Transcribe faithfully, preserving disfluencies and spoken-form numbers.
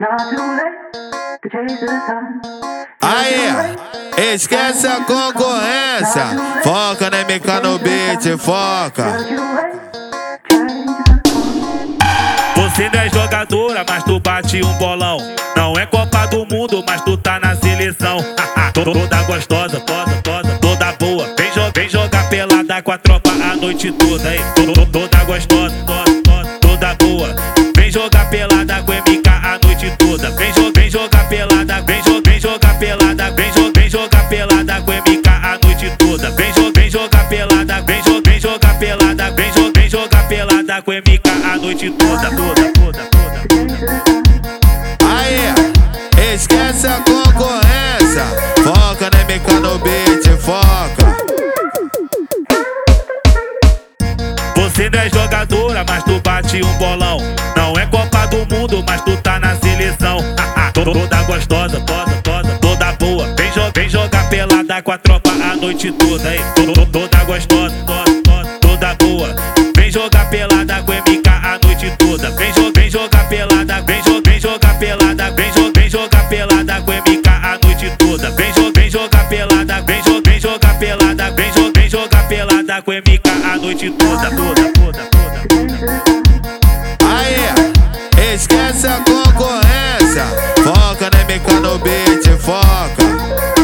Aí, esquece a concorrência. Foca na M K no beat, foca. Você não é jogadora, mas tu bate um bolão. Não é Copa do Mundo, mas tu tá na seleção. Toda gostosa, toda, toda, toda boa. Vem, jo vem jogar pelada com a tropa a noite toda. Hein? Toda gostosa, toda, toda, toda boa. Vem jogar pelada com M K a noite toda. Vem, jo vem jogar pelada, vem, jo vem jogar pelada, vem, jo vem jogar pelada com M K a noite toda. Vem, jo vem jogar pelada, vem, jo vem jogar pelada, vem, jo vem jogar pelada com M K a noite toda, toda, toda, toda. Aí, esquece a concorrência. Foca na M K no beat, foca. Você não é jogadora, mas tu bate um bolão. Não é Copa do Mundo, mas tu tá na seleção. Toda gostosa, toda, toda, toda boa. Vem, jo vem jogar pelada com a tropa a noite toda. Hein? Toda gostosa, toda, toda, toda boa. Vem jogar pelada com M K a noite toda. Vem, jo vem jogar pelada, vem, jo vem jogar pelada, vem, jo vem jogar pelada com M K a noite toda. Vem, jo vem jogar pelada, vem, jo vem jogar pelada, vem, jo vem jogar pelada com M K a noite toda, toda, toda, toda. Aí, esquece a concorrência. Foca na M K no beat, foca.